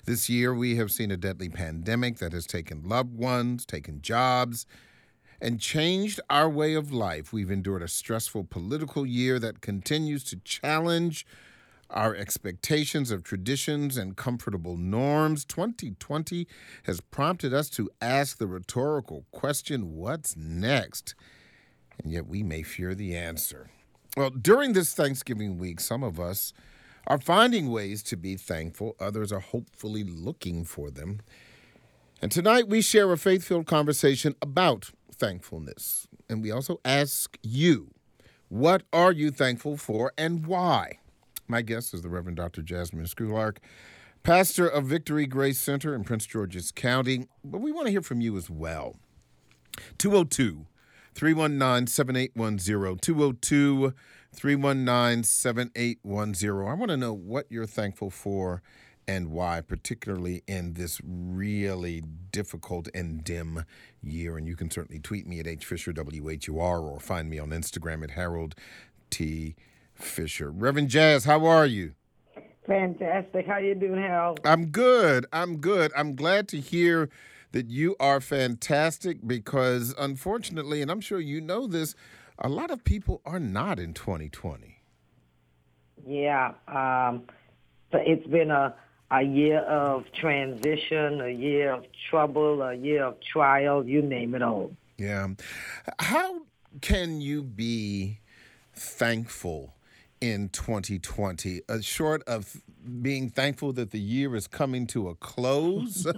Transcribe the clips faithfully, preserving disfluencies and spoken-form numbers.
This year, we have seen a deadly pandemic that has taken loved ones, taken jobs, and changed our way of life. We've endured a stressful political year that continues to challenge our expectations of traditions and comfortable norms. twenty twenty has prompted us to ask the rhetorical question, what's next? And yet we may fear the answer. Well, during this Thanksgiving week, some of us are finding ways to be thankful. Others are hopefully looking for them. And tonight we share a faith-filled conversation about thankfulness. And we also ask you, what are you thankful for and why? My guest is the Reverend Doctor Jasmine Sculark, pastor of Victory Grace Center in Prince George's County. But we want to hear from you as well. two oh two, three one nine, seven eight one zero, two oh two, three one nine, seven eight one zero. I want to know what you're thankful for and why, particularly in this really difficult and dim year. And you can certainly tweet me at H Fisher W H U R or find me on Instagram at Harold T. Fisher. Reverend Jazz, how are you? Fantastic. How you doing, Harold? I'm good. I'm good. I'm glad to hear that you are fantastic because, unfortunately, and I'm sure you know this, a lot of people are not in twenty twenty. Yeah. Um, so it's been a, a year of transition, a year of trouble, a year of trial, you name it all. Yeah. How can you be thankful in twenty twenty, uh, short of being thankful that the year is coming to a close?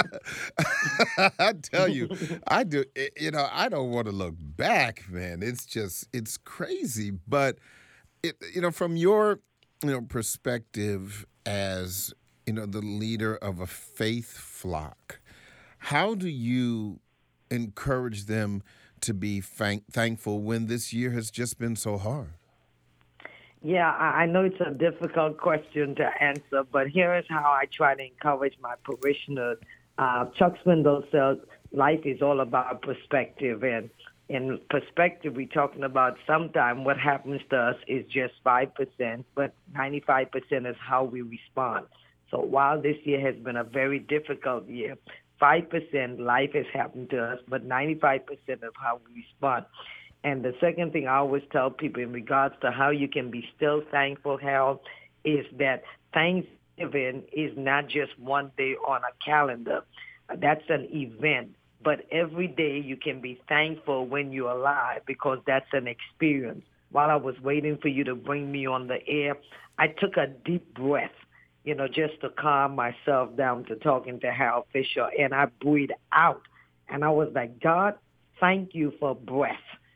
I tell you, I do. You know, I don't want to look back, man. It's just, it's crazy. But it, you know, from your, you know, perspective as, you know, the leader of a faith flock, how do you encourage them to be thank- thankful when this year has just been so hard? Yeah, I I know it's a difficult question to answer, but here is how I try to encourage my parishioners. Uh, Chuck Swindoll says life is all about perspective, and in perspective, we're talking about sometimes what happens to us is just five percent, but ninety-five percent is how we respond. So while this year has been a very difficult year, five percent life has happened to us, but ninety-five percent of how we respond. And the second thing I always tell people in regards to how you can be still thankful, Harold, is that Thanksgiving is not just one day on a calendar. That's an event. But every day you can be thankful when you're alive because that's an experience. While I was waiting for you to bring me on the air, I took a deep breath, you know, just to calm myself down to talking to Harold Fisher. And I breathed out. And I was like, God, thank you for breath.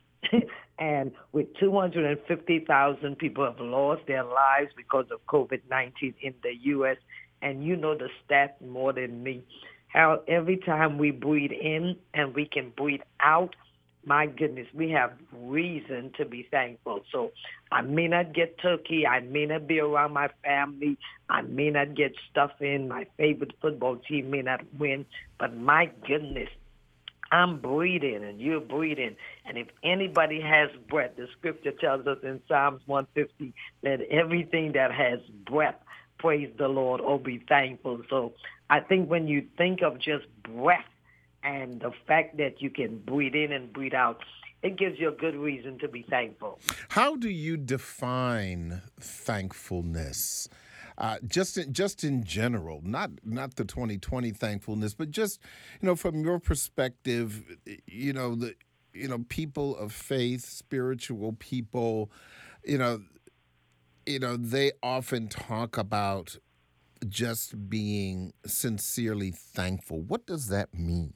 And with two hundred fifty thousand people have lost their lives because of COVID nineteen in the U S, and you know the stats more than me, how every time we breathe in and we can breathe out, my goodness, we have reason to be thankful. So I may not get turkey, I may not be around my family, I may not get stuff in, my favorite football team may not win, but my goodness, I'm breathing and you're breathing. And if anybody has breath, the scripture tells us in Psalms one fifty, let everything that has breath praise the Lord or be thankful. So I think when you think of just breath and the fact that you can breathe in and breathe out, it gives you a good reason to be thankful. How do you define thankfulness? Uh, just in, just in general, not not the twenty twenty thankfulness, but just, you know, from your perspective, you know, the you know people of faith, spiritual people, you know, you know, they often talk about just being sincerely thankful. What does that mean?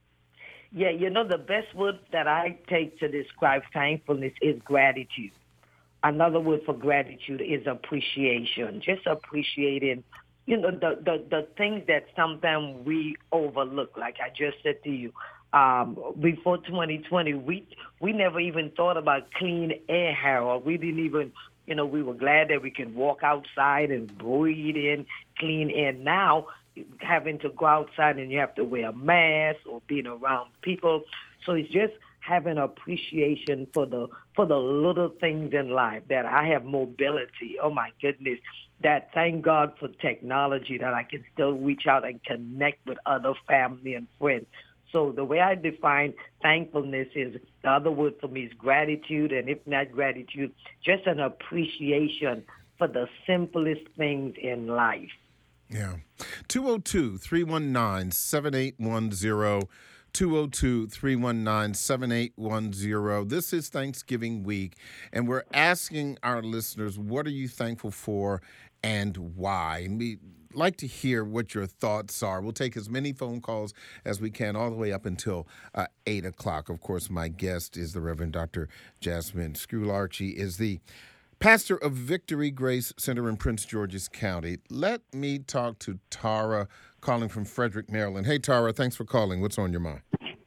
Yeah, you know, the best word that I take to describe thankfulness is gratitude. Another word for gratitude is appreciation, just appreciating, you know, the, the, the things that sometimes we overlook. Like I just said to you, um, before twenty twenty, we we never even thought about clean air, Harold. We didn't even, you know, we were glad that we could walk outside and breathe in clean air. Now, having to go outside and you have to wear a mask or being around people. So it's just having appreciation for the for the little things in life, that I have mobility. Oh, my goodness. that thank God for technology that I can still reach out and connect with other family and friends. So the way I define thankfulness is, the other word for me is gratitude, and if not gratitude, just an appreciation for the simplest things in life. Yeah. two oh two, three one nine, seven eight one zero. two oh two, three one nine, seven eight one zero. This is Thanksgiving week, and we're asking our listeners, what are you thankful for and why? And we like to hear what your thoughts are. We'll take as many phone calls as we can all the way up until uh, eight o'clock. Of course, my guest is the Reverend Doctor Jasmine Scrularchi, is the pastor of Victory Grace Center in Prince George's County. Let me talk to Tara, calling from Frederick, Maryland. Hey, Tara, thanks for calling. What's on your mind?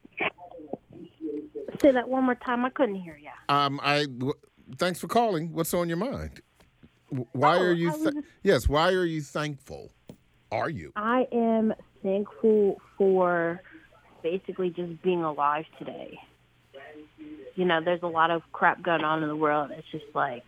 Say that one more time. I couldn't hear you. Um, I w- thanks for calling. What's on your mind? Why oh, are you? Th- was... Yes. Why are you thankful? Are you? I am thankful for basically just being alive today. You know, there's a lot of crap going on in the world. It's just like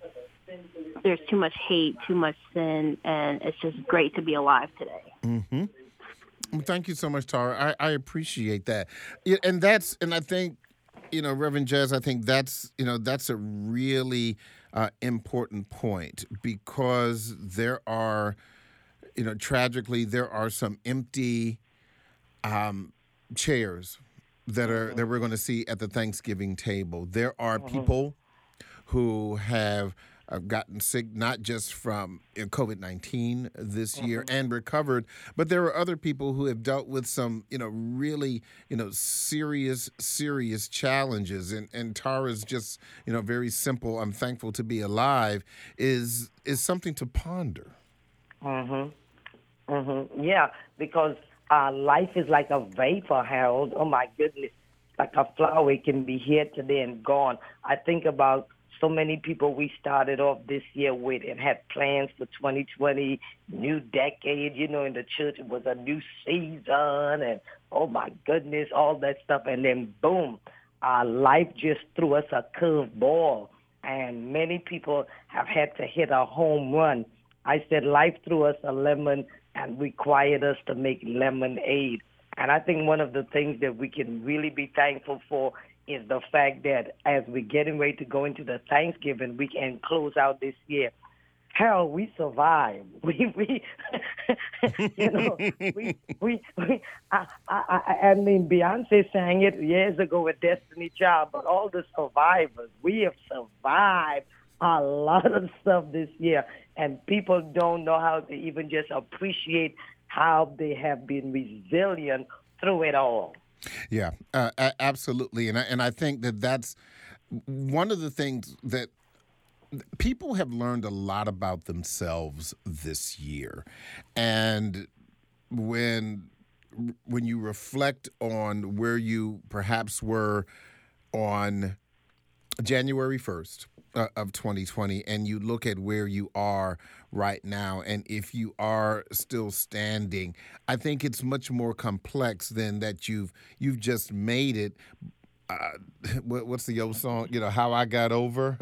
there's too much hate, too much sin, and it's just great to be alive today. Mm-hmm. Well, thank you so much, Tara. I, I appreciate that. Yeah, and that's, and I think, you know, Reverend Jazz, I think that's, you know, that's a really uh, important point, because there are, you know, tragically, there are some empty um, chairs that are that we're going to see at the Thanksgiving table. There are people who have uh, gotten sick, not just from you know, COVID nineteen this year mm-hmm. and recovered, but there are other people who have dealt with some, you know, really, you know, serious, serious challenges. And, and Tara's just, you know, very simple, I'm thankful to be alive, is is something to ponder. Mm-hmm. Mm-hmm. Yeah, because uh, life is like a vapor, Harold. Oh, my goodness. Like a flower, it can be here today and gone. I think about so many people we started off this year with and had plans for twenty twenty, new decade, you know, in the church. It was a new season and, oh, my goodness, all that stuff. And then, boom, uh, life just threw us a curveball. And many people have had to hit a home run. I said life threw us a lemon and required us to make lemonade. And I think one of the things that we can really be thankful for is the fact that as we're getting ready to go into the Thanksgiving week and close out this year, hell, we survived. We, we, you know, we, we, we I, I, I mean, Beyonce sang it years ago with Destiny Child, but all the survivors, we have survived a lot of stuff this year, and people don't know how to even just appreciate how they have been resilient through it all. Yeah, uh, absolutely, and I, and I think that that's one of the things that people have learned a lot about themselves this year, and when when you reflect on where you perhaps were on January first uh, of twenty twenty, and you look at where you are right now, and if you are still standing, I think it's much more complex than that you've you've just made it. Uh, what, what's the old song? You know, How I Got Over.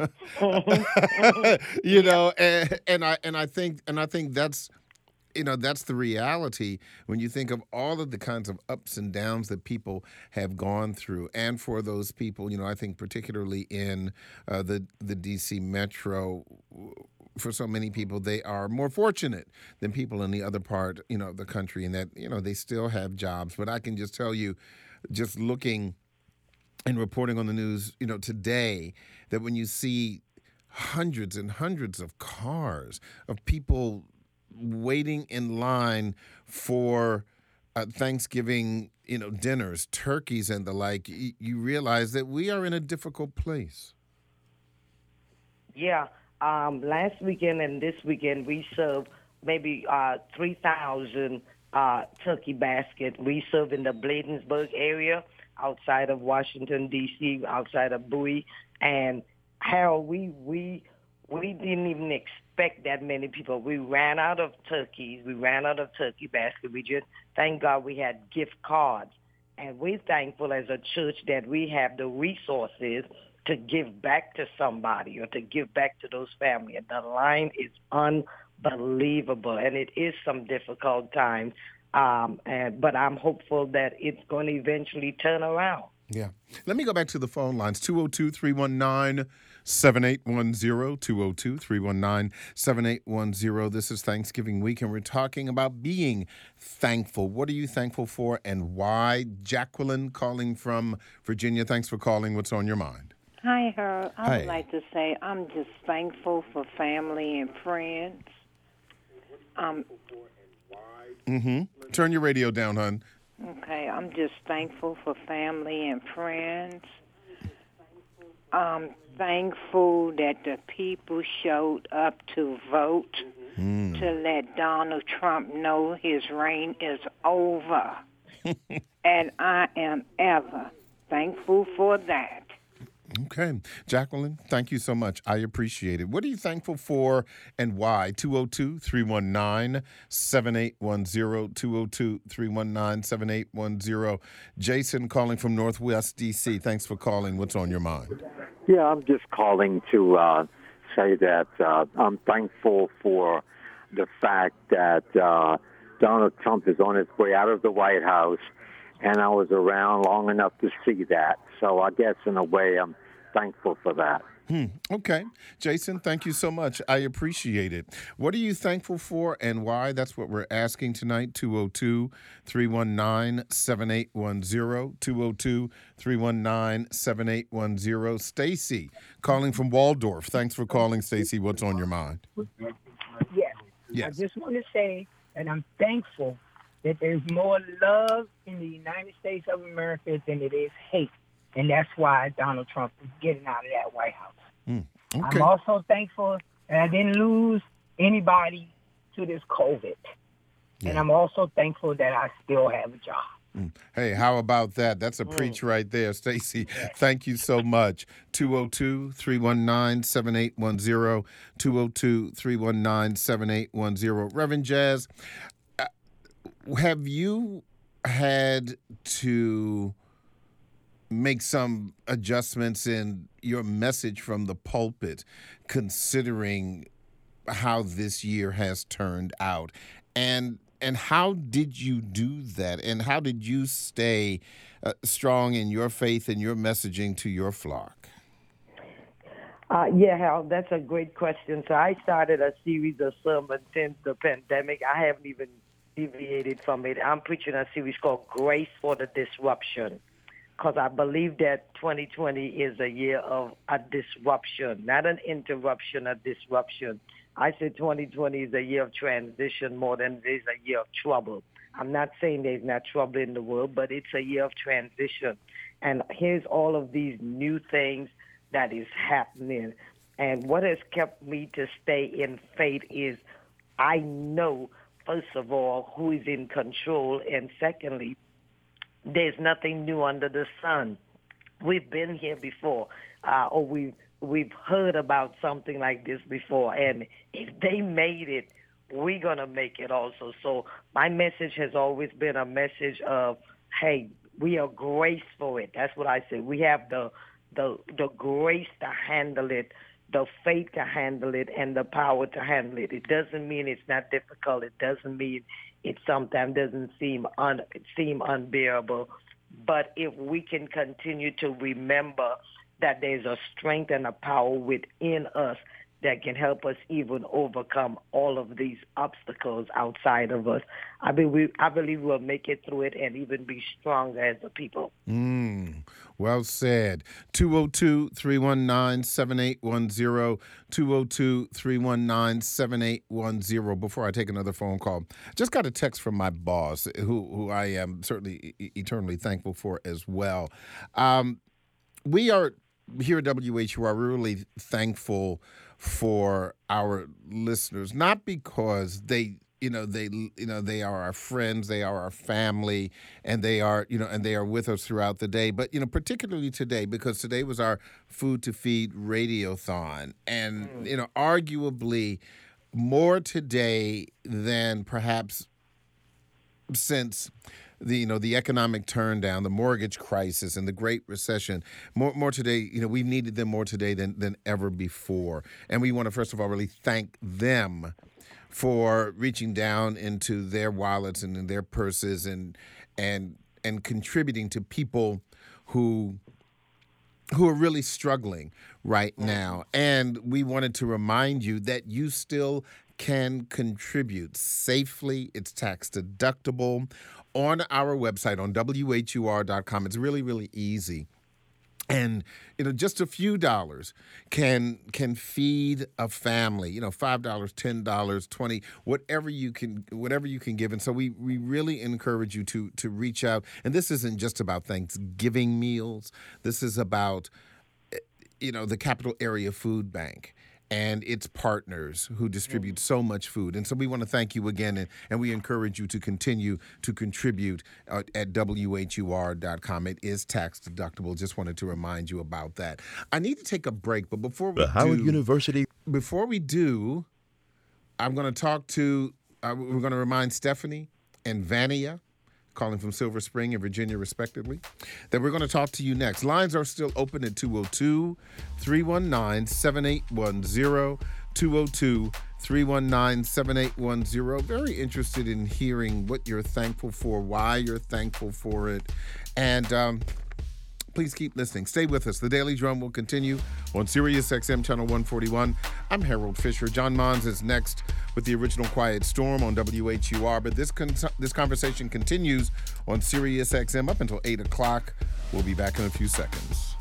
you know, and, and I and I think and I think that's. You know, that's the reality when you think of all of the kinds of ups and downs that people have gone through. And for those people, you know, I think particularly in uh, the, the D C metro, for so many people, they are more fortunate than people in the other part, you know, of the country, in that, you know, they still have jobs. But I can just tell you, just looking and reporting on the news, you know, today, that when you see hundreds and hundreds of cars of people waiting in line for uh, Thanksgiving, you know, dinners, turkeys and the like, y- you realize that we are in a difficult place. Yeah. Um, last weekend and this weekend, we served maybe uh, three thousand uh, turkey baskets. We serve in the Bladensburg area outside of Washington, D C, outside of Bowie. And, Harold, we, we, we didn't even expect that many people. We ran out of turkeys. We ran out of turkey baskets. We just, thank God we had gift cards. And we're thankful as a church that we have the resources to give back to somebody or to give back to those families. And the line is unbelievable, and it is some difficult times. Um, and but I'm hopeful that it's going to eventually turn around. Yeah. Let me go back to the phone lines. two oh two, three one nine, seven eight one zero, two oh two, three one nine, seven eight one zero. This is Thanksgiving week, and we're talking about being thankful. What are you thankful for and why? Jacqueline calling from Virginia. Thanks for calling. What's on your mind? Hi, Harold. I Hi. would like to say I'm just thankful for family and friends. Um, Mm-hmm. Turn your radio down, hon. okay, I'm just thankful for family and friends. I'm thankful that the people showed up to vote Mm. to let Donald Trump know his reign is over. And I am ever thankful for that. Okay. Jacqueline, thank you so much. I appreciate it. What are you thankful for and why? two oh two, three one nine, seven eight one zero, two oh two, three one nine, seven eight one zero. Jason calling from Northwest D C. Thanks for calling. What's on your mind? Yeah, I'm just calling to uh, say that uh, I'm thankful for the fact that uh, Donald Trump is on his way out of the White House, and I was around long enough to see that. So I guess in a way I'm thankful for that. Hmm. Okay. Jason, thank you so much. I appreciate it. What are you thankful for and why? That's what we're asking tonight. two oh two, three one nine, seven eight one zero. two oh two, three one nine, seven eight one zero. Stacy calling from Waldorf. Thanks for calling, Stacy. What's on your mind? Yes. Yes. I just want to say that I'm thankful that there's more love in the United States of America than it is hate. And that's why Donald Trump is getting out of that White House. Mm, okay. I'm also thankful that I didn't lose anybody to this COVID. Yeah. And I'm also thankful that I still have a job. Mm. Hey, how about that? That's a preach right there, Stacy. Thank you so much. two oh two, three one nine, seven eight one zero. two oh two, three one nine, seven eight one zero. Reverend Jazz, uh, have you had to make some adjustments in your message from the pulpit, considering how this year has turned out? And and how did you do that? And how did you stay uh, strong in your faith and your messaging to your flock? Uh, yeah, Hal, that's a great question. So I started a series of sermons since the pandemic. I haven't even deviated from it. I'm preaching a series called Grace for the Disruption, because I believe that twenty twenty is a year of a disruption, not an interruption, a disruption. I say twenty twenty is a year of transition more than it is a year of trouble. I'm not saying there's not trouble in the world, but it's a year of transition. And here's all of these new things that is happening. And what has kept me to stay in faith is I know, first of all, who is in control, and secondly, there's nothing new under the sun. We've been here before, uh, or we've, we've heard about something like this before. And if they made it, we're going to make it also. So my message has always been a message of, hey, we are graced for it. That's what I say. We have the, the, the grace to handle it, the faith to handle it, and the power to handle it. It doesn't mean it's not difficult. It doesn't mean it sometimes doesn't seem un, seem unbearable. But if we can continue to remember that there's a strength and a power within us that can help us even overcome all of these obstacles outside of us, I mean, we, I believe we'll make it through it and even be stronger as a people. Mm, well said. two oh two, three one nine, seven eight one zero. two oh two, three one nine, seven eight one zero. Before I take another phone call, just got a text from my boss, who, who I am certainly e- eternally thankful for as well. Um, we are here at W H U R really thankful for our listeners, not because they, you know, they, you know, they are our friends, they are our family, and they are, you know, and they are with us throughout the day. But, you know, particularly today, because today was our Food to Feed Radiothon. And, mm. you know, arguably more today than perhaps since the, you know, the economic turndown, the mortgage crisis, and the Great Recession. More, more today, you know, we've needed them more today than, than ever before. And we want to, first of all, really thank them for reaching down into their wallets and in their purses and and and contributing to people who who are really struggling right now. And we wanted to remind you that you still can contribute safely. It's tax deductible on our website on W H U R dot com. It's really, really easy. And, you know, just a few dollars can can feed a family, you know, five dollars, ten dollars, twenty dollars, whatever you can whatever you can give. And so we, we really encourage you to to reach out. And this isn't just about Thanksgiving meals. This is about, you know, the Capital Area Food Bank and its partners who distribute so much food. And so we want to thank you again, and, and we encourage you to continue to contribute uh, at W H U R dot com. It is tax deductible. Just wanted to remind you about that. I need to take a break, but before we the Howard do, University. Before we do, I'm going to talk to, uh, we're going to remind Stephanie and Vania, calling from Silver Spring and Virginia, respectively, that we're going to talk to you next. Lines are still open at two oh two, three one nine, seven eight one zero, two oh two, three one nine, seven eight one zero. Very interested in hearing what you're thankful for, why you're thankful for it, and um, please keep listening. Stay with us. The Daily Drum will continue on Sirius X M Channel one forty-one. I'm Harold Fisher. John Mons is next with the original Quiet Storm on W H U R. But this con- this conversation continues on Sirius X M up until eight o'clock. We'll be back in a few seconds.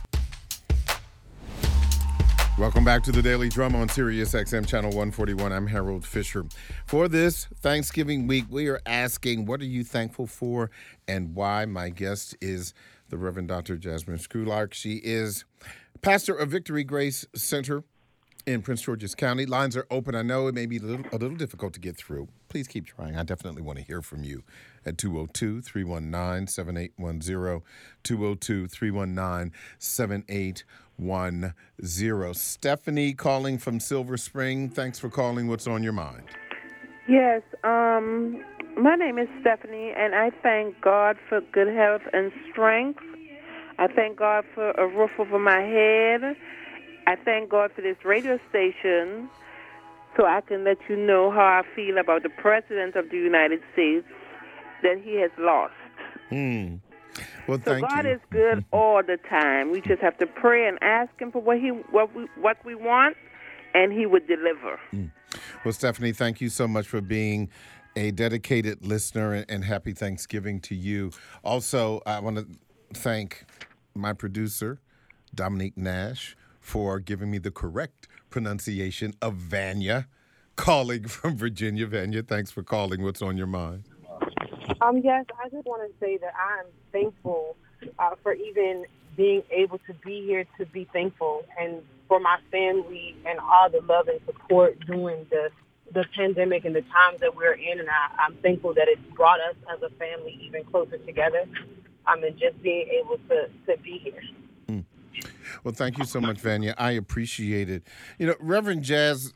Welcome back to the Daily Drum on Sirius X M Channel one forty-one. I'm Harold Fisher. For this Thanksgiving week, we are asking, what are you thankful for and why? My guest is the Reverend Doctor Jasmine Skrulak. She is pastor of Victory Grace Center in Prince George's County. Lines are open. I know it may be a little, a little difficult to get through. Please keep trying. I definitely want to hear from you at two oh two, three one nine, seven eight one zero, two oh two, three one nine, seven eight one zero. Stephanie calling from Silver Spring. Thanks for calling. What's on your mind? Yes, um, my name is Stephanie, and I thank God for good health and strength. I thank God for a roof over my head. I thank God for this radio station so I can let you know how I feel about the President of the United States that he has lost. Hmm. Well, so thank God you. is good all the time. We just have to pray and ask him for what he what we what we want, and he would deliver. Mm. Well, Stephanie, thank you so much for being a dedicated listener, and, and happy Thanksgiving to you. Also, I want to thank my producer, Dominique Nash, for giving me the correct pronunciation of Vania, calling from Virginia. Vania, thanks for calling. What's on your mind? Um, yes, I just want to say that I'm thankful uh, for even being able to be here to be thankful, and for my family and all the love and support during the the pandemic and the times that we're in. And I, I'm thankful that it's brought us as a family even closer together. I mean, just being able to, to be here. Mm. Well, thank you so much, Vania. I appreciate it. You know, Reverend Jazz,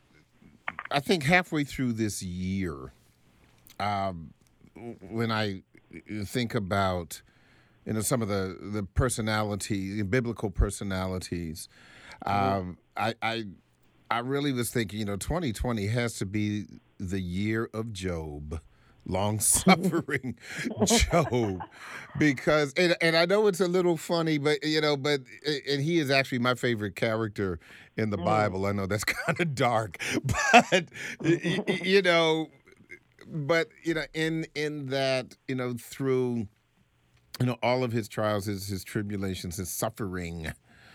I think halfway through this year, um, when I think about, you know, some of the, the personalities, biblical personalities, um, I, I I really was thinking, you know, twenty twenty has to be the year of Job, long-suffering Job, because, and, and I know it's a little funny, but, you know, but, and he is actually my favorite character in the mm. Bible. I know that's kind of dark, but, you know, but, you know, in, in that, you know, through, you know, all of his trials, his, his tribulations, his suffering,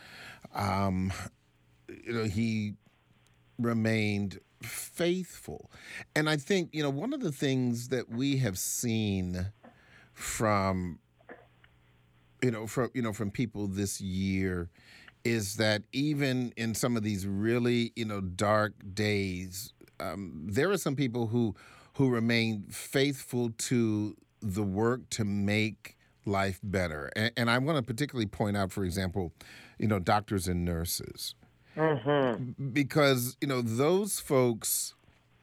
um, you know, he remained faithful. And I think, you know, one of the things that we have seen from, you know, from, you know, from people this year is that even in some of these really, you know, dark days, um, there are some people who, who remain faithful to the work to make life better. And, and I want to particularly point out, for example, you know, doctors and nurses. Mm-hmm. Because, you know, those folks,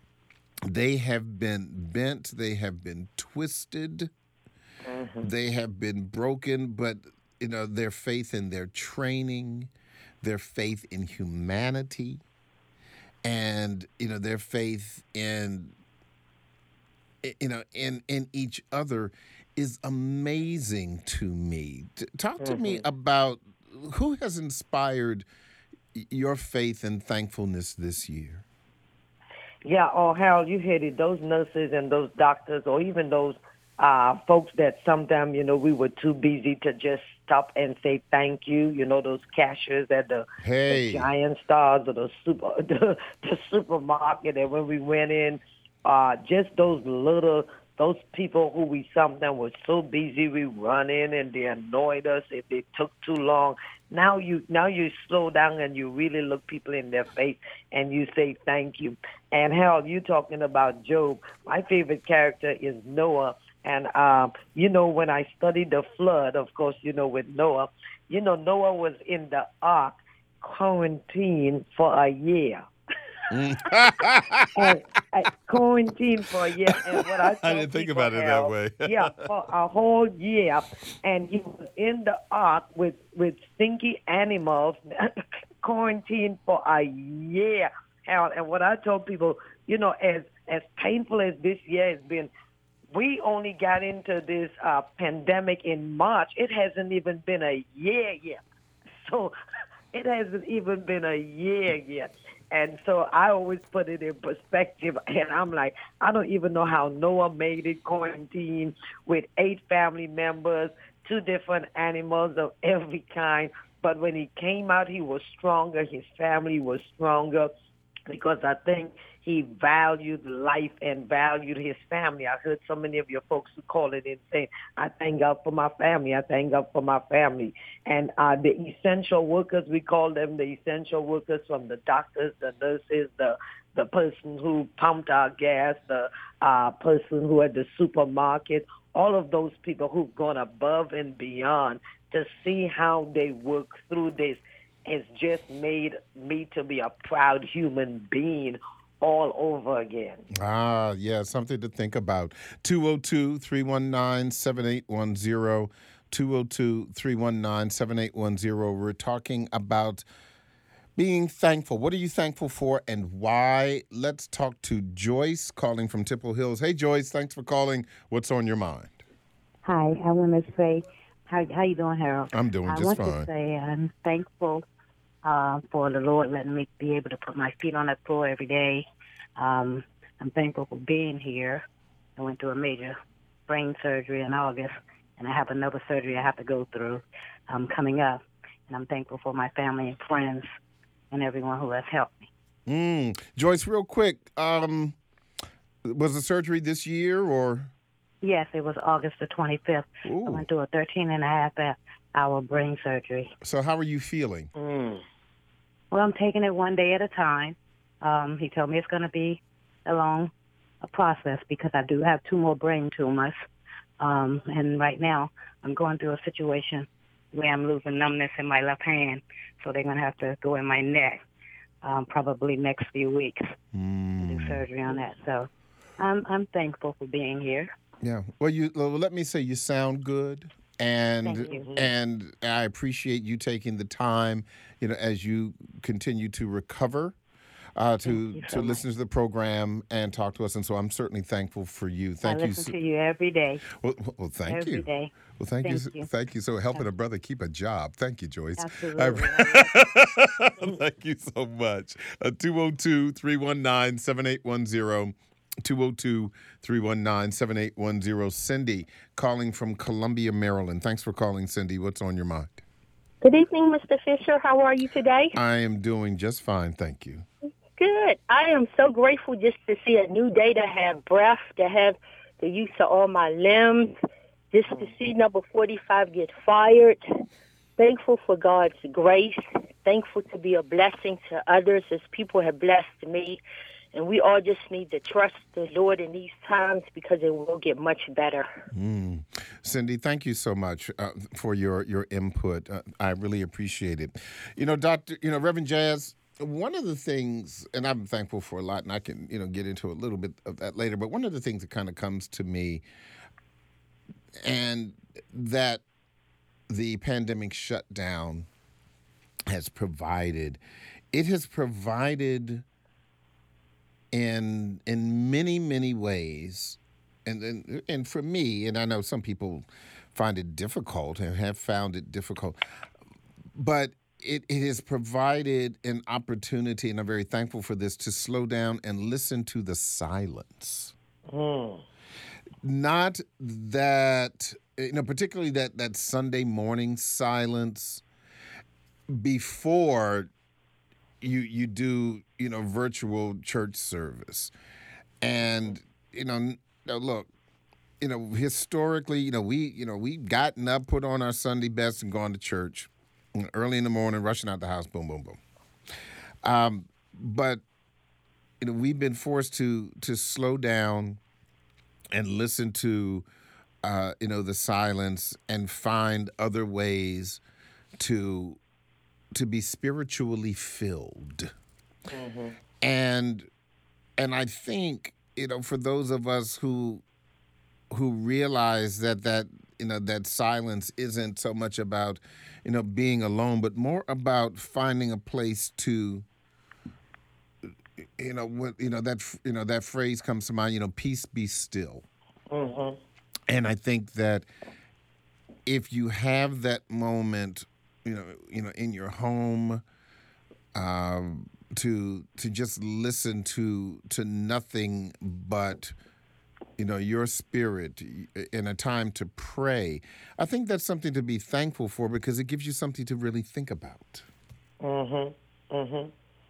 they have been bent, they have been twisted, mm-hmm. they have been broken, but, you know, their faith in their training, their faith in humanity, and, you know, their faith in i- you know, in in each other is amazing to me. T- Talk to me Mm-hmm. about who has inspired y- your faith and thankfulness this year. Yeah, oh, Harold, you hit it. Those nurses and those doctors, or even those uh, folks that sometimes, you know, we were too busy to just stop and say thank you. You know, those cashiers at the, the Hey, Giant Stars or the super the, the supermarket, and when we went in, uh, just those little those people who we sometimes were so busy we run in and they annoyed us if they took too long. Now you now you slow down and you really look people in their face and you say thank you. And Harold, you talking about Job. My favorite character is Noah. And um, you know, when I studied the flood, of course, you know, with Noah, you know, Noah was in the ark quarantined for a year. Mm. And I quarantined for a year. And what I I tell didn't think people, about it that Harold, way. yeah, for a whole year, and he was in the ark with with stinky animals, quarantined for a year, Harold. And what I told people, you know, as as painful as this year has been, we only got into this uh, pandemic in March. It hasn't even been a year yet. So it hasn't even been a year yet. And so I always put it in perspective, and I'm like, I don't even know how Noah made it quarantine with eight family members, two different animals of every kind. But when he came out, he was stronger. His family was stronger because I think he valued life and valued his family. I heard so many of your folks who call it in saying, I thank God for my family. I thank God for my family. And uh, the essential workers, we call them the essential workers, from the doctors, the nurses, the the person who pumped our gas, the uh, person who at the supermarket, all of those people who've gone above and beyond to see how they work through this has just made me to be a proud human being all over again. Ah, yeah, something to think about. two oh two, three one nine, seven eight one zero. two oh two, three one nine, seven eight one zero. We're talking about being thankful. What are you thankful for and why? Let's talk to Joyce calling from Temple Hills. Hey, Joyce, thanks for calling. What's on your mind? Hi, I want to say, how how you doing, Harold? I'm doing I just want fine. to say I'm thankful uh, for the Lord letting me be able to put my feet on that floor every day. Um, I'm thankful for being here. I went through a major brain surgery in August, and I have another surgery I have to go through um, coming up. And I'm thankful for my family and friends and everyone who has helped me. Mm. Joyce, real quick, um, was the surgery this year or? Yes, it was August the twenty-fifth. Ooh. I went through a thirteen and a half hour brain surgery. So how are you feeling? Mm. Well, I'm taking it one day at a time. Um, he told me it's going to be a long a process because I do have two more brain tumors. Um, and right now, I'm going through a situation where I'm losing numbness in my left hand. So they're going to have to go in my neck um, probably next few weeks Mm. and do surgery on that. So I'm, I'm thankful for being here. Yeah. Well, you well, let me say you sound good, and Thank you. and I appreciate you taking the time, you know, as you continue to recover, uh, to you to so listen to the program and talk to us. And so I'm certainly thankful for you. Thank I you. listen so- to you every day. Well, well, well, thank every you. day. Well, thank, you. Thank so- you. Thank you. So helping a brother keep a job. Thank you, Joyce. Absolutely. Thank you so much. Uh, two oh two, three one nine, seven eight one zero. two oh two, three one nine, seven eight one zero. Cindy calling from Columbia, Maryland. Thanks for calling, Cindy. What's on your mind? Good evening, Mister Fisher. How are you today? I am doing just fine, thank you. Good. I am so grateful just to see a new day, to have breath, to have the use of all my limbs, just to see number forty-five get fired. Thankful for God's grace. Thankful to be a blessing to others as people have blessed me. And we all just need to trust the Lord in these times because it will get much better. Mm. Cindy, thank you so much uh, for your, your input. Uh, I really appreciate it. You know, Doctor, you know, Reverend Jazz, one of the things, and I'm thankful for a lot, and I can, you know, get into a little bit of that later, but one of the things that kind of comes to me, and that the pandemic shutdown has provided, it has provided in in many, many ways and and and for me, and I know some people find it difficult and have found it difficult, but it, it has provided an opportunity, and I'm very thankful for this, to slow down and listen to the silence. Mm. Not that, you know, particularly that, that Sunday morning silence before you you do, you know, virtual church service. And, you know, n- now look, you know, historically, you know, we, you know, we gotten up, put on our Sunday best and gone to church you know, early in the morning, rushing out the house, boom, boom, boom. Um, but, you know, we've been forced to to slow down and listen to, uh, you know, the silence and find other ways to to be spiritually filled. Mm-hmm. And and I think, you know, for those of us who who realize that that you know that silence isn't so much about, you know, being alone, but more about finding a place to, you know, what you know that f- you know that phrase comes to mind, you know, peace be still. Mm-hmm. And I think that if you have that moment, you know, you know, in your home, um, to to just listen to to nothing but, you know, your spirit in a time to pray, I think that's something to be thankful for because it gives you something to really think about. Mm-hmm. Mm-hmm.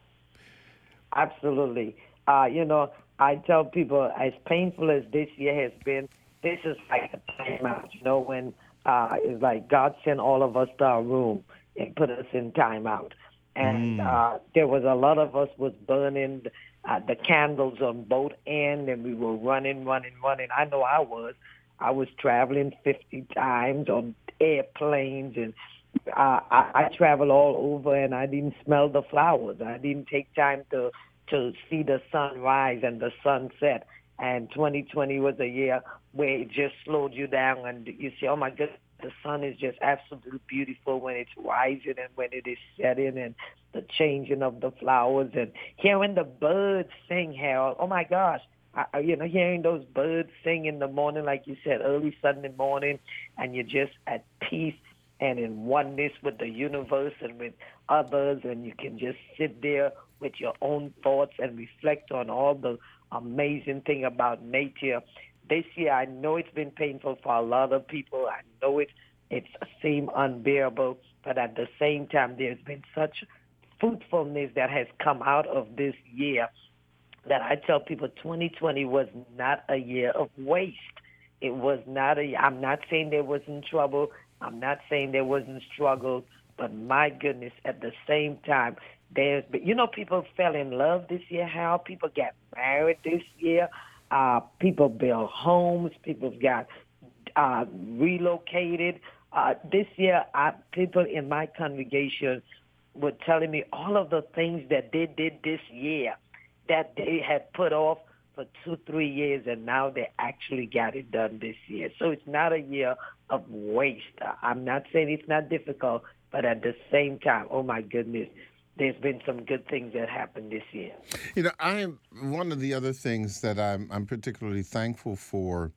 Absolutely. Uh, you know, I tell people, as painful as this year has been, this is like a timeout. You know, when uh, it's like God sent all of us to our room and put us in timeout. And Mm. uh, there was a lot of us was burning uh, the candles on both ends, and we were running, running, running. I know I was. I was traveling fifty times on airplanes, and uh, I, I traveled all over, and I didn't smell the flowers. I didn't take time to to see the sun rise and the sunset. And twenty twenty was a year where it just slowed you down, and you see, oh my goodness, the sun is just absolutely beautiful when it's rising and when it is setting, and the changing of the flowers and hearing the birds sing, Harold. Oh my gosh. I, I- you know, hearing those birds sing in the morning, like you said, early Sunday morning, and you're just at peace and in oneness with the universe and with others, and you can just sit there with your own thoughts and reflect on all the amazing thing about nature. This year, I know it's been painful for a lot of people. I know it it's seemed unbearable, but at the same time, there's been such fruitfulness that has come out of this year that I tell people twenty twenty was not a year of waste. It was not a, I'm not saying there wasn't trouble. I'm not saying there wasn't struggle, but my goodness, at the same time, there's been, you know, people fell in love this year, how people got married this year. Uh, people built homes. People got uh, relocated. Uh, this year, I, people in my congregation were telling me all of the things that they did this year that they had put off for two, three years, and now they actually got it done this year. So it's not a year of waste. Uh, I'm not saying it's not difficult, but at the same time, oh my goodness, there's been some good things that happened this year. You know, I am one of the other things that I'm I'm particularly thankful for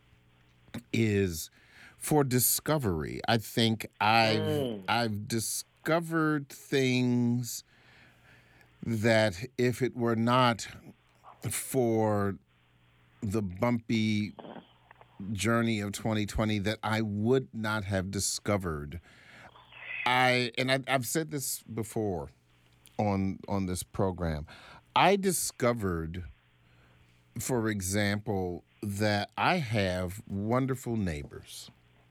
is for discovery. I think I've Mm. I've discovered things that if it were not for the bumpy journey of twenty twenty that I would not have discovered. I and I, I've said this before on on this program. I discovered, for example, that I have wonderful neighbors.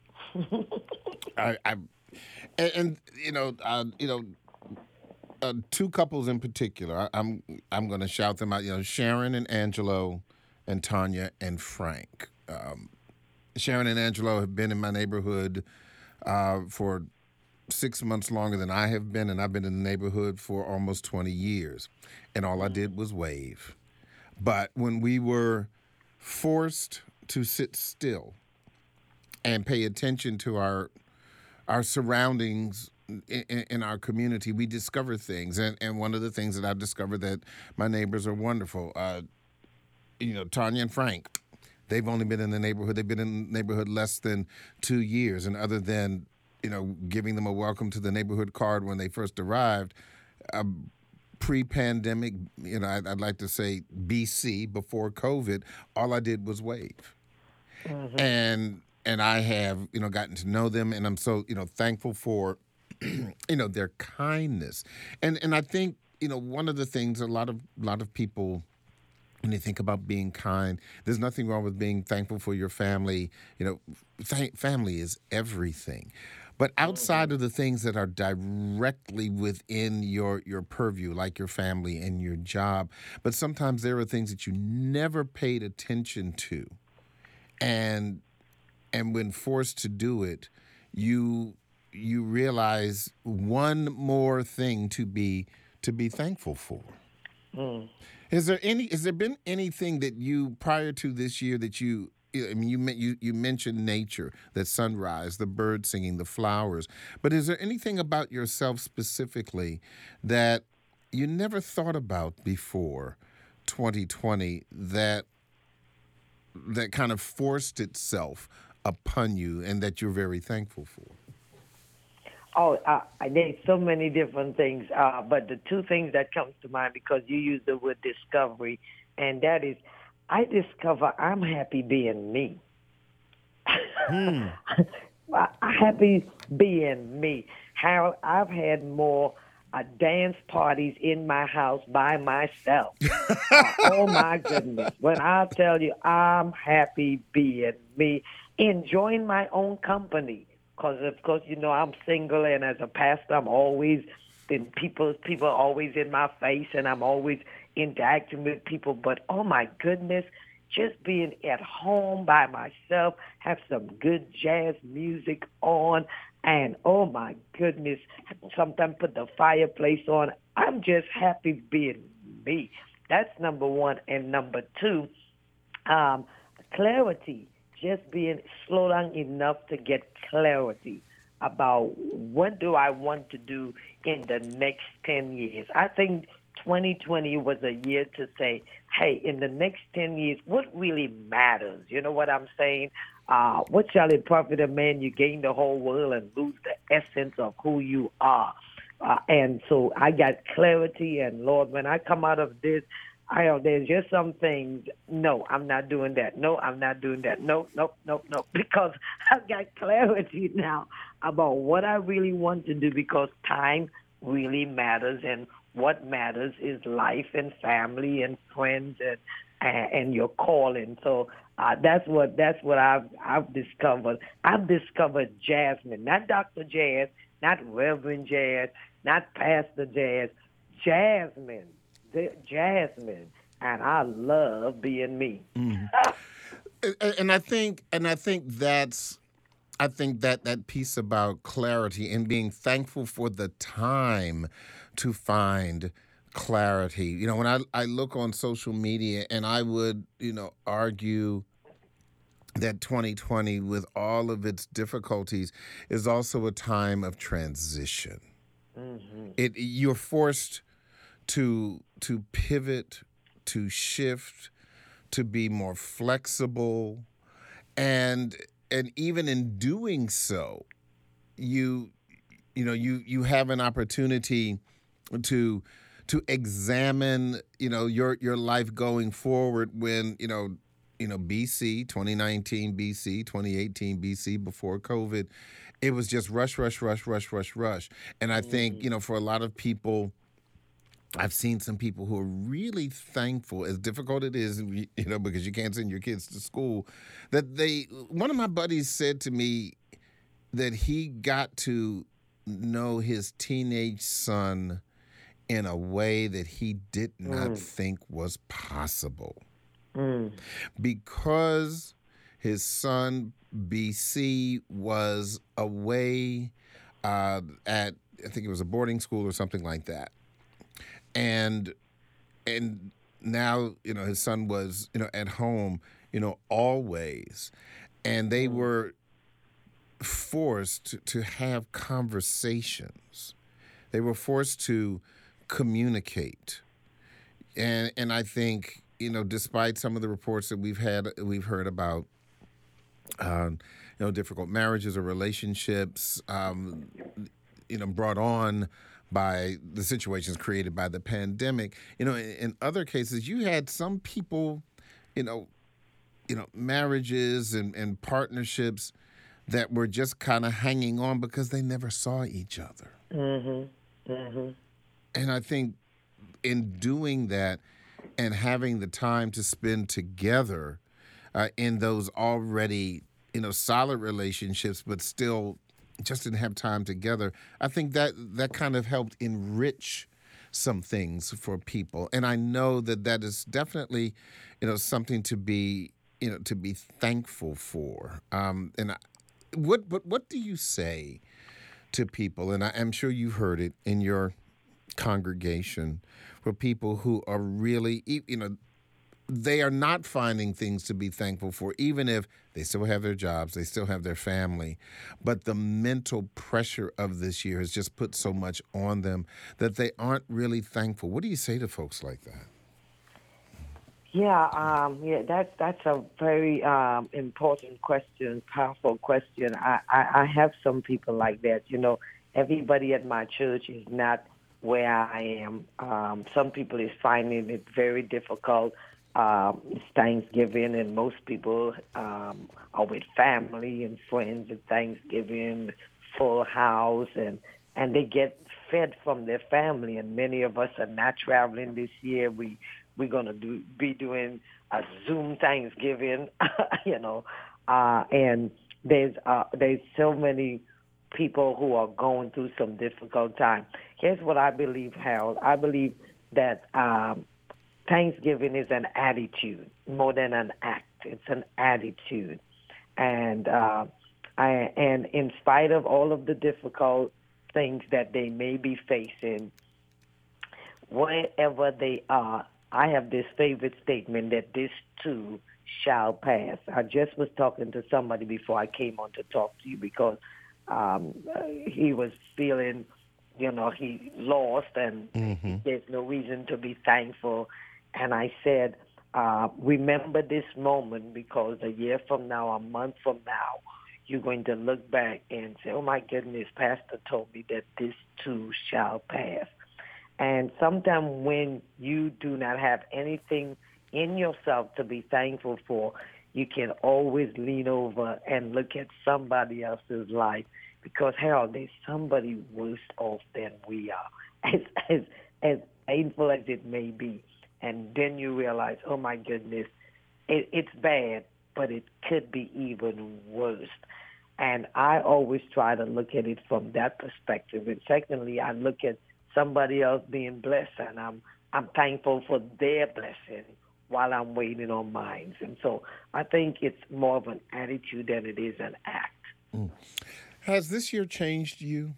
I, I and, and you know, uh, you know, uh, two couples in particular. I, I'm I'm going to shout them out. You know, Sharon and Angelo, and Tanya and Frank. Um, Sharon and Angelo have been in my neighborhood uh, for six months longer than I have been, and I've been in the neighborhood for almost twenty years. And all I did was wave. But when we were forced to sit still and pay attention to our our surroundings in, in our community, we discover things. And, and one of the things that I've discovered that my neighbors are wonderful. Uh, you know, Tanya and Frank, they've only been in the neighborhood. They've been in the neighborhood less than two years, and other than you know giving them a welcome to the neighborhood card when they first arrived. Uh, Pre-pandemic, you know, I'd, I'd like to say B C, before COVID, all I did was wave. Mm-hmm. And and I have, you know, gotten to know them, and I'm so, you know, thankful for, you know, their kindness. And and I think, you know, one of the things a lot of a lot of people, when they think about being kind, there's nothing wrong with being thankful for your family. You know, th- family is everything. But outside of the things that are directly within your, your purview, like your family and your job, but sometimes there are things that you never paid attention to. And and when forced to do it, you you realize one more thing to be to be thankful for. Mm. Is there any has there been anything that you, prior to this year, that you I mean, you, you you mentioned nature, the sunrise, the birds singing, the flowers. But is there anything about yourself specifically that you never thought about before twenty twenty that that kind of forced itself upon you and that you're very thankful for? Oh, uh, there's so many different things, uh, but the two things that comes to mind, because you used the word discovery, and that is, I discover I'm happy being me. Hmm. I'm happy being me. How I've had more uh, dance parties in my house by myself. uh, oh my goodness! When I tell you, I'm happy being me, enjoying my own company. Because of course, you know, I'm single, and as a pastor, I'm always in people. People are always in my face, and I'm always interacting with people. But oh my goodness, just being at home by myself, have some good jazz music on, and oh my goodness, sometimes put the fireplace on. I'm just happy being me. That's number one. And number two, um, clarity. Just being slow down enough to get clarity about what do I want to do in the next ten years. I think twenty twenty was a year to say, hey, in the next ten years, what really matters? You know what I'm saying? Uh, what shall it profit a man you gain the whole world and lose the essence of who you are? Uh, and so I got clarity, and Lord, when I come out of this, I know there's just some things, no, I'm not doing that. No, I'm not doing that. No, no, no, no. Because I've got clarity now about what I really want to do, because time really matters, and what matters is life and family and friends and and, and your calling. So uh, that's what that's what I've I've discovered. I've discovered Jasmine, not Doctor Jazz, not Reverend Jazz, not Pastor Jazz, Jasmine. Jasmine, and I love being me. Mm. and I think, and I think that's, I think that that piece about clarity and being thankful for the time to find clarity. You know, when I I look on social media, and I would, you know, argue that twenty twenty, with all of its difficulties, is also a time of transition. Mm-hmm. It you're forced to to pivot, to shift, to be more flexible, and and even in doing so, you you know you you have an opportunity to to examine, you know, your your life going forward. When you know you know B C, twenty nineteen B C, twenty eighteen B C, before COVID, it was just rush, rush, rush, rush, rush, rush. And I think, you know, for a lot of people, I've seen some people who are really thankful, as difficult it is, you know, because you can't send your kids to school, that they, one of my buddies said to me that he got to know his teenage son in a way that he did not mm. think was possible. Mm. Because his son, B C, was away uh, at, I think it was a boarding school or something like that. And and now, you know, his son was, you know, at home, you know, always. And they were forced to, to have conversations. They were forced to communicate. And and I think, you know, despite some of the reports that we've had, we've heard about, um, you know, difficult marriages or relationships, um, you know, brought on by the situations created by the pandemic. You know, in, in other cases, you had some people, you know, you know, marriages and, and partnerships that were just kind of hanging on because they never saw each other. Mm-hmm. Mm-hmm. And I think in doing that and having the time to spend together uh, in those already, you know, solid relationships, but still just didn't have time together, I think that that kind of helped enrich some things for people. And I know that that is definitely, you know, something to be, you know, to be thankful for. Um, and I, what, what, what do you say to people? And I, I'm sure you've heard it in your congregation, for people who are really, you know, they are not finding things to be thankful for, even if they still have their jobs, they still have their family. But the mental pressure of this year has just put so much on them that they aren't really thankful. What do you say to folks like that? Yeah, um, yeah, that's that's a very um, important question, powerful question. I, I, I have some people like that. You know, everybody at my church is not where I am. Um, some people is finding it very difficult. Um, it's Thanksgiving, and most people um, are with family and friends at Thanksgiving, full house, and and they get fed from their family. And many of us are not traveling this year. We we're gonna do be doing a Zoom Thanksgiving, you know, uh, and there's uh, there's so many people who are going through some difficult time. Here's what I believe, Harold. I believe that um, Thanksgiving is an attitude more than an act. It's an attitude. And uh, I, and in spite of all of the difficult things that they may be facing, wherever they are, I have this favorite statement that this too shall pass. I just was talking to somebody before I came on to talk to you because um, he was feeling, you know, he lost and mm-hmm. there's no reason to be thankful. And I said, uh, remember this moment, because a year from now, a month from now, you're going to look back and say, oh, my goodness, Pastor told me that this too shall pass. And sometimes when you do not have anything in yourself to be thankful for, you can always lean over and look at somebody else's life, because, hell, there's somebody worse off than we are, as, as, as painful as it may be. And then you realize, oh, my goodness, it, it's bad, but it could be even worse. And I always try to look at it from that perspective. And secondly, I look at somebody else being blessed, and I'm I'm thankful for their blessing while I'm waiting on mine. And so I think it's more of an attitude than it is an act. Mm. Has this year changed you?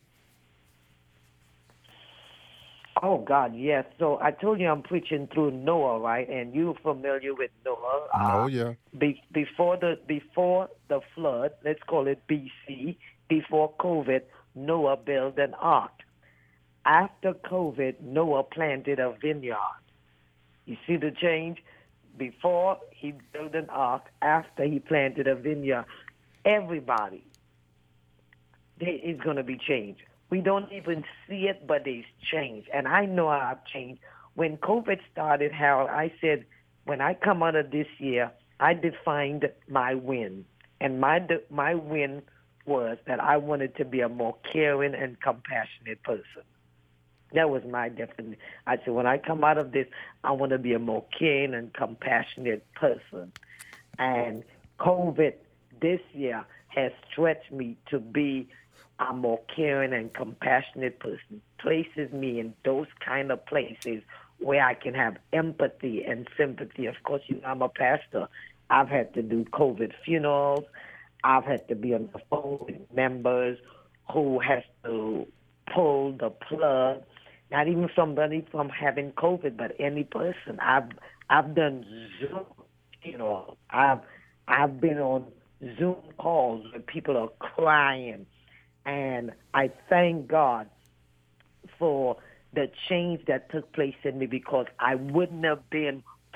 Oh, God, yes. So I told you I'm preaching through Noah, right? And you're familiar with Noah. Oh, uh, yeah. Be, before the before the flood, let's call it B C, before COVID, Noah built an ark. After COVID, Noah planted a vineyard. You see the change? Before he built an ark, after he planted a vineyard, everybody there is going to be changed. We don't even see it, but it's changed. And I know I've changed. When COVID started, Harold, I said, when I come out of this year, I defined my win. And my my win was that I wanted to be a more caring and compassionate person. That was my definition. I said, when I come out of this, I want to be a more caring and compassionate person. And COVID this year has stretched me to be a more caring and compassionate person, places me in those kind of places where I can have empathy and sympathy. Of course, you know, I'm a pastor. I've had to do COVID funerals. I've had to be on the phone with members who has to pull the plug, not even somebody from having COVID, but any person. I've I've done Zoom, you know, I've I've been on Zoom calls where people are crying. And I thank God for the change that took place in me, because I wouldn't have been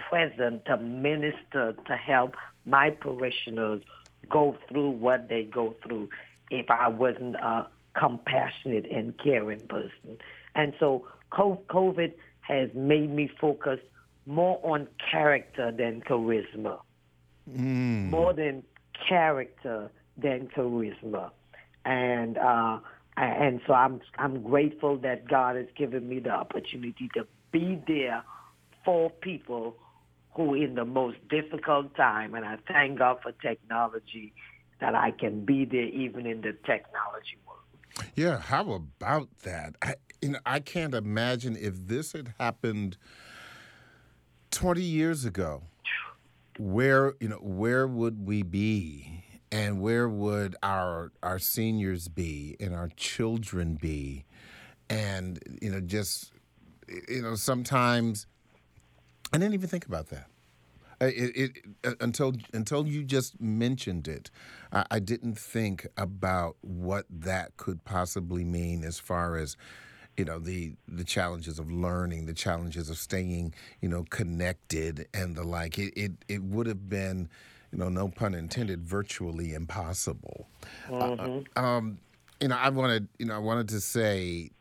present to minister, to help my parishioners go through what they go through if I wasn't a compassionate and caring person. And so COVID has made me focus more on character than charisma, mm. more than character than charisma. And uh, and so I'm I'm grateful that God has given me the opportunity to be there for people who in the most difficult time, and I thank God for technology that I can be there even in the technology world. Yeah, how about that? I, you know, I can't imagine if this had happened twenty years ago. Where you know where would we be, and where would our our seniors be, and our children be, and you know just you know sometimes I didn't even think about that. It, it, until until you just mentioned it, I, I didn't think about what that could possibly mean as far as, you know, the the challenges of learning, the challenges of staying, you know, connected and the like. It it, it would have been, you know, no pun intended, virtually impossible. Mm-hmm. Uh, um, you know, I wanted, you know, I wanted to say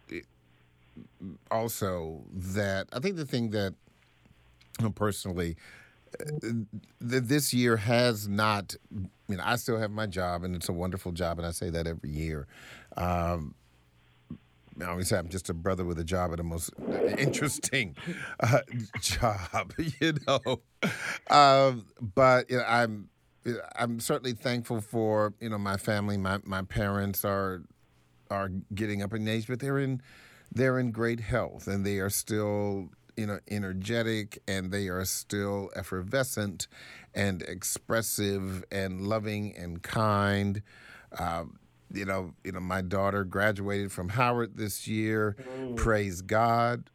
also that I think the thing that, you know, personally, uh, th- this year has not, you know, I still have my job, and it's a wonderful job, and I say that every year. Um, I always say I'm just a brother with a job at the most interesting uh, job, you know. Um, but you know, I'm I'm certainly thankful for, you know, my family. My my parents are are getting up in age, but they're in they're in great health, and they are still, you know, energetic, and they are still effervescent and expressive and loving and kind. Um, you know, you know, my daughter graduated from Howard this year. Mm. Praise God.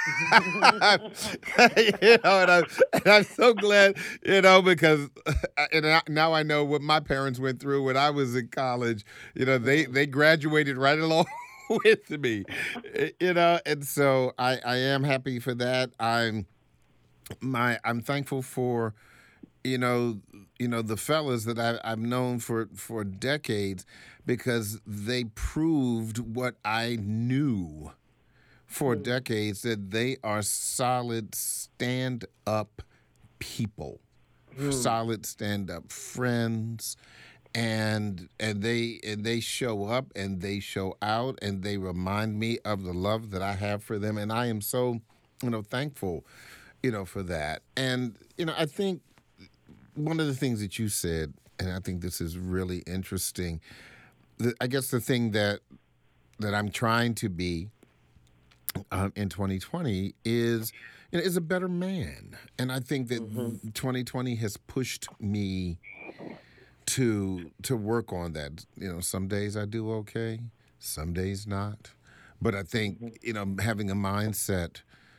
you know, and I'm, and I'm so glad, you know, because and I, now I know what my parents went through when I was in college. You know, they, they graduated right along with me, you know, and so I, I am happy for that. I'm my I'm thankful for, you know, you know the fellas that I, I've known for, for decades, because they proved what I knew for mm. decades, that they are solid stand-up people, mm. solid stand-up friends. And and they and they show up and they show out and they remind me of the love that I have for them, and I am so, you know, thankful, you know, for that. And you know, I think one of the things that you said, and I think this is really interesting. The, I guess the thing that that I'm trying to be um, in twenty twenty is, you know, is a better man, and I think that mm-hmm. twenty twenty has pushed me to to work on that. You know, some days I do okay, some days not. But I think, you know, having a mindset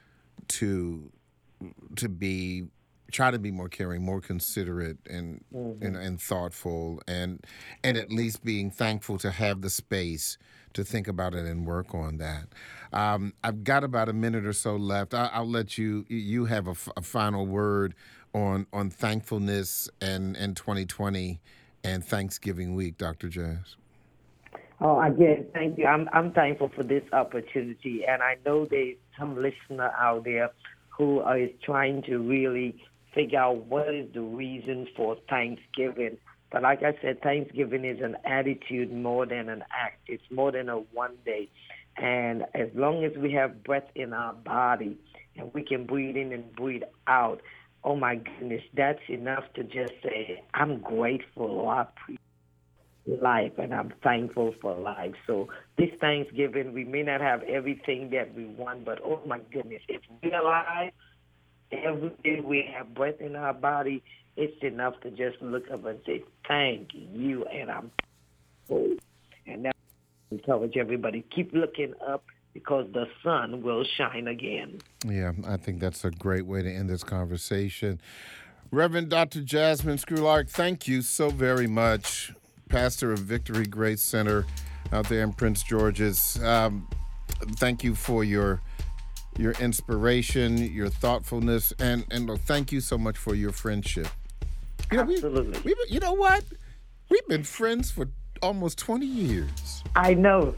to to be try to be more caring, more considerate, and mm-hmm. and, and thoughtful, and and at least being thankful to have the space to think about it and work on that. Um, I've got about a minute or so left. I, I'll let you you have a, f- a final word on on thankfulness and and twenty twenty. And Thanksgiving week, Doctor Jazz. Oh, again, thank you. I'm I'm thankful for this opportunity, and I know there's some listener out there who is trying to really figure out what is the reason for Thanksgiving. But like I said, Thanksgiving is an attitude more than an act. It's more than a one day. And as long as we have breath in our body and we can breathe in and breathe out, oh, my goodness, that's enough to just say, I'm grateful, I appreciate life, and I'm thankful for life. So this Thanksgiving, we may not have everything that we want, but, oh, my goodness, if we are alive, every day we have breath in our body, it's enough to just look up and say, thank you, and I'm thankful. And that's what I encourage everybody, keep looking up, because the sun will shine again. Yeah, I think that's a great way to end this conversation. Reverend Doctor Jasmine Screwlark, thank you so very much. Pastor of Victory Grace Center out there in Prince George's. Um, thank you for your your inspiration, your thoughtfulness, and and look, thank you so much for your friendship. You know, Absolutely. We, we, you know what? We've been friends for almost twenty years. I know.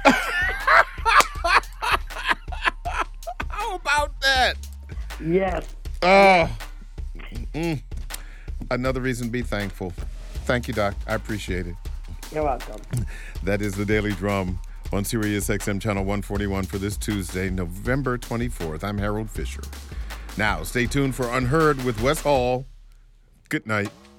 How about that? Yes. Oh, mm. Another reason to be thankful. Thank you, Doc. I appreciate it. You're welcome. That is the Daily Drum on Sirius X M Channel one forty-one for this Tuesday, November twenty-fourth. I'm Harold Fisher. Now, stay tuned for Unheard with Wes Hall. Good night.